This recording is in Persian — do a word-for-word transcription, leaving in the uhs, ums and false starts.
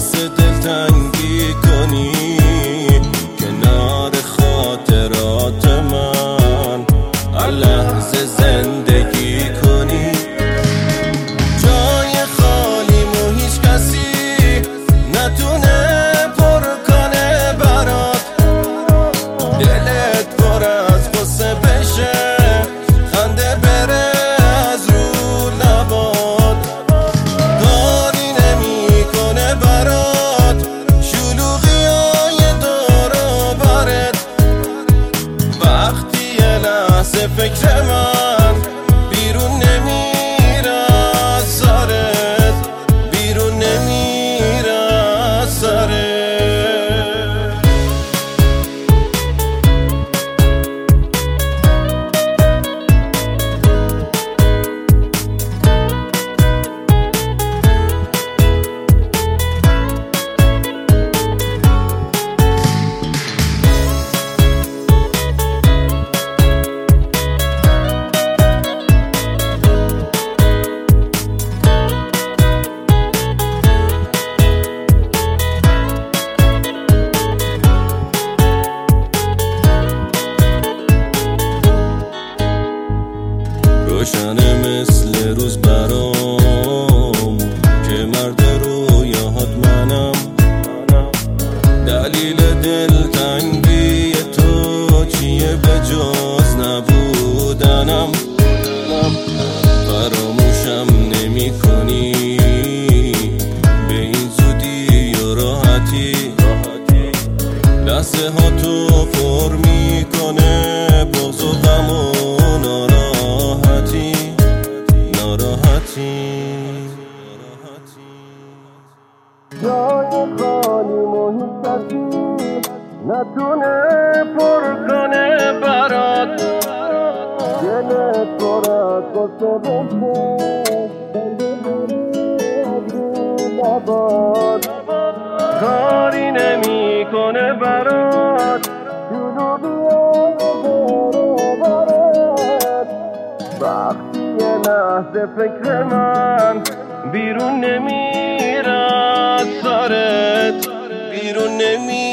واسه دلتنگی کنی کنار خاطرات من هر لحظه زندگی کنی. جای خالیمو هیچ کسی نتونه پر کنه برات، دلت پر از غصه بشه، خنده بره از رو لبات، کاری نمی کنه برات شلوغی های دور و برت. وقتی یه لحظه فکر من بیرون نمیره از سرت، بیرون نمیره از سرت. روشنه مثل روز برام که مرد رویاهات منم، دلیل دلتنگی تو چیه به جز نبودنم. فراموشم نمی کنی به این زودی و راحتی، لحظه ها تو پر می کنه بغض و غم و ناراحتی ناراحتی. جای خالیمو هیچ کسی نتونه پر کنه برات، دلت پر از غصه بشه، لبات کاری نمی کنه برات شلوغی های برات. وقتی یه لحظه فکر من بیرون نمیره از سرت، بیرون نمیره